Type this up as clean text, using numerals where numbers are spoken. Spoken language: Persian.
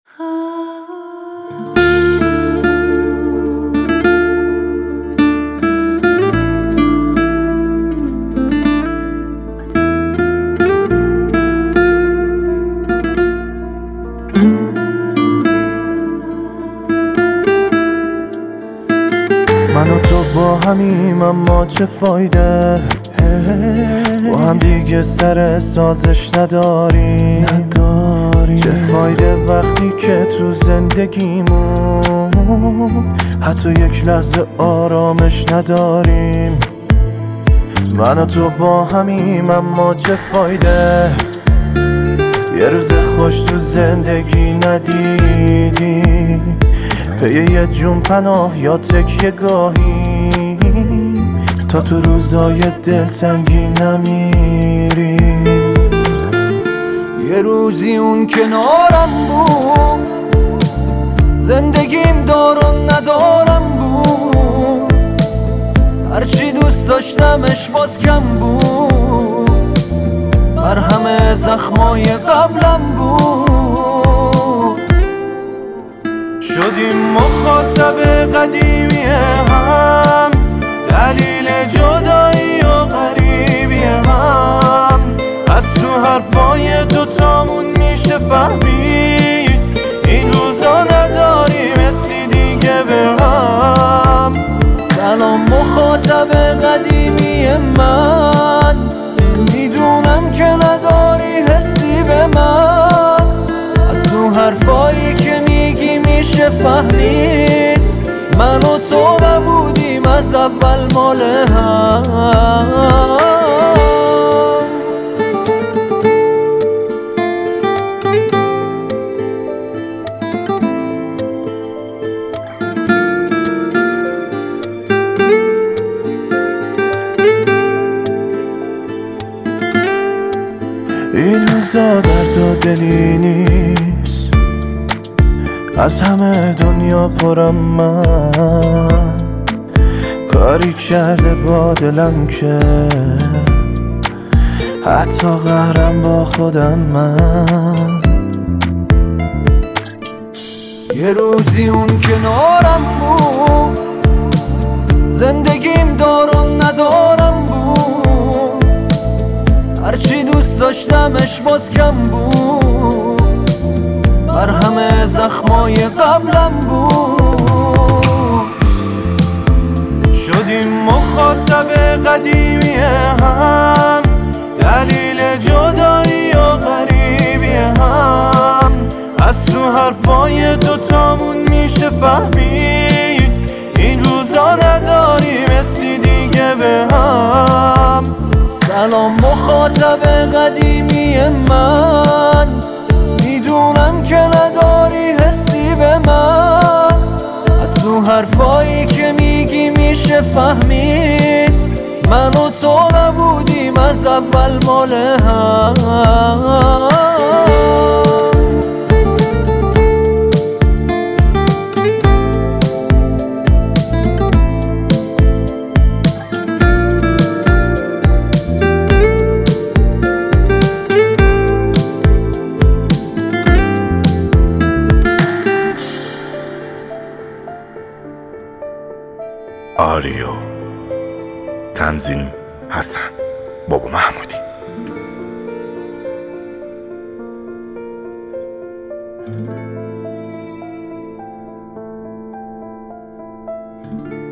من و تو با همیم اما چه فایده، با هم دیگه سر سازش نداریم. چه فایده وقتی که تو زندگیمون حتی یک لحظه آرامش نداریم. من و تو با همیم اما چه فایده، یه روز خوش تو زندگی ندیدیم. پی یه جون پناه یا تکیه گاهی تا تو روزای دلتنگی نمیریم. یه روزی اون کنارم بود، زندگیم دار و ندارم بود. هرچی دوست داشتمش باز کم بود، بر همه زخمای قبلم بود. شدیم مخاطب قدیمی هم، دلیل جدایی و غریبی هم. از تو حرفای دوتامون میشه فهمید این روزا نداریم حسی دیگه به هم. سلام مخاطب قدیمی من، میدونم که نداری حسی به من. از تو حرفایی که میگی میشه فهمید من و تو نبودیم از اول مال هم. این روزا درد و دلی نیست، از همه دنیا پرم من. کاری کرده با دلم که حتی قهرم با خودم من. یه روزی اون کنارم بود، زندگیم دار و ندارم بود. هرچی دوست داشتمش باز کم بود، بر همه زخمای قبلم بود. شدیم مخاطب قدیمی هم، دلیل جدایی و غریبی هم. از تو حرفای دوتامون میشه فهمید این روزا نداریم حسی دیگه به هم. سلام مخاطب قدیمی من، میدونم که نداری حسی به من. از تو حرفایی که میگی میشه فهمید من و تو نبودیم از اول مال هم. آریو، تنظیم حسن بابا محمودی.